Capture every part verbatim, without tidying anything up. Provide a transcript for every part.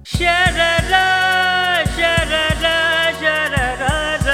Sha-ra-ra, sha-ra-ra, sha-ra-ra-ra.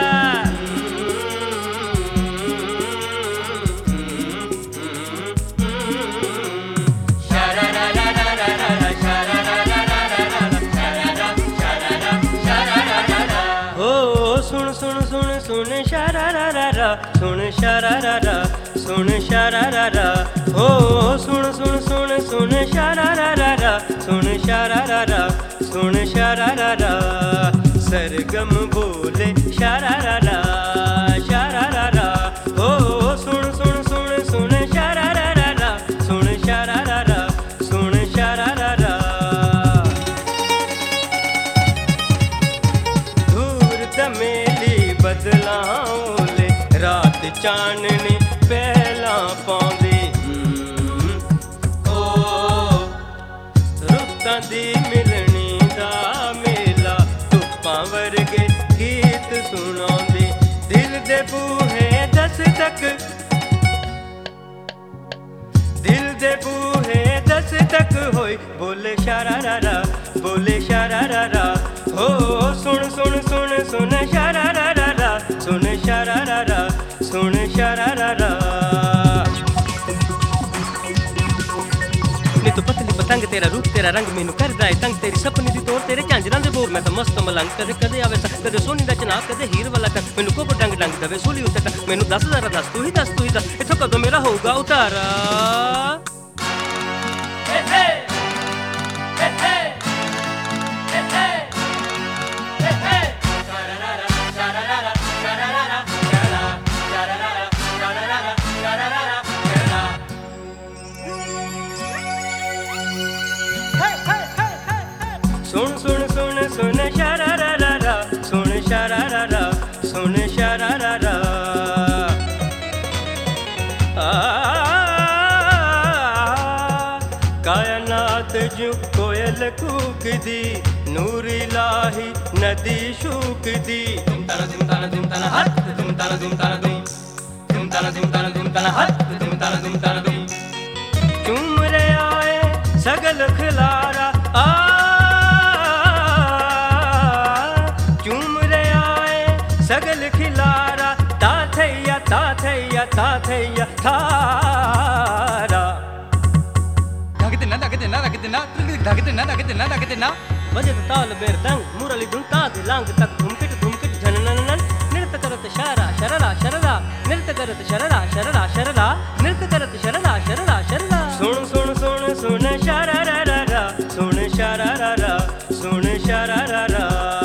Sha-ra-ra-ra-ra-ra-ra, sha-ra-ra-ra-ra-ra-ra, sha-ra-ra, sha-ra-ra, sha-ra-ra-ra-ra. Oh, sun sun sun sun sha-ra-ra-ra-ra, sun sha-ra-ra-ra, sun sha-ra-ra-ra. Oh, sun sun sun sun sha-ra-ra-ra-ra, sun sha-ra-ra-ra, sun sha-ra-ra-ra. सरगम बोले शा-रा-रा-रा, शा-रा-रा-रा. Oh, सुन सुन सुन सुन शा-रा-रा-रा-रा, सुन शा-रा-रा-रा, सुन शा-रा-रा-रा. धूर दमेली बदलाओले रात चाननी पहला पाउंदी. ओ रुत्तां दी मिलनी दा मेला धुप्पां वर्गे गीत सुणाउंदी. दिल दे बूहे दस तक, दिल दे बूहे दस तक होई बोले शा-रा-रा-रा, बोले शा-रा-रा-रा. हो सुन सुन सुन सुन शा-रा-रा-रा-रा, सुन शा-रा-रा-रा, सुन शा-रा-रा-रा. नी तो पतली पतंग तेरा रूप तेरा रंग मैनू करदा है तंग. तेरी सपनी दी तोड़ तेरे झांजरां दे बोर मैं तो मस्त मलंग. कदे कदे आवे सा कदे सोनी दा चनाब कदे हीर वाला कर. मैनू कोब डंग डंग दवे सूली उत्ते तक. मैनू दस जरा दस तू ही दस तू ही दस इथों कदों मेरा होगा उतारा. हे हे हे हे हे हे हे हे शा-रा-रा-रा शा-रा-रा-रा शा-रा-रा-रा शा-रा शा-रा-रा-रा शा-रा-रा-रा शा-रा-रा-रा शा-रा. सुन सुन सुन सुन शा-रा-रा-रा-रा, सुन शा-रा-रा-रा, सुन शा-रा-रा-रा. कायनात जू कोयल कूकदी, नूर इलाही नदी शूकदी. दुम तना दुम तना दुम तना हट दुम तना दुम तना दुम दुम तना दुम तना दुम तना हट दुम तना दुम तना दुम. चूम रे आए सगल खिलारा आ, चूम रे आए सगल खिलारा. ता थैया ता थैया ता थैया थारा. दागते ना दागते ना दागते ना दागते ना दागते ना दागते ना. बजत ताल बेर दंग मुरली दुंता दिलांग तक धुमकिट धुमकिट झनननन. नृत्य करत शारा शररा शररा, नृत्य करत शररा शररा शररा, नृत्य करत शररा शररा शररा. सुन सुन सुन सुन शा-रा-रा-रा-रा, सुन शा-रा-रा-रा, सुन शा-रा-रा-रा.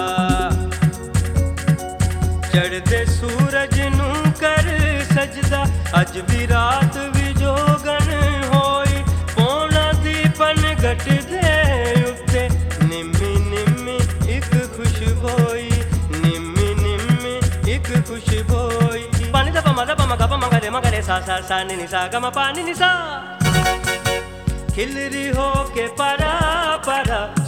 चढ़दे सूरज नू कर सजदा अज भी रात भी जोगन होई. पौना दीपन गट दे उत्ते निम्मी निम्मी एक खुशबोई, निम्मी निम्मी एक खुशबोई. पानी दा पमा दा पमा गा पमा गा रे मा गा रे सा सा सा नी नी सा गा मा पा नी नी सा. खिलरी हो के परा परा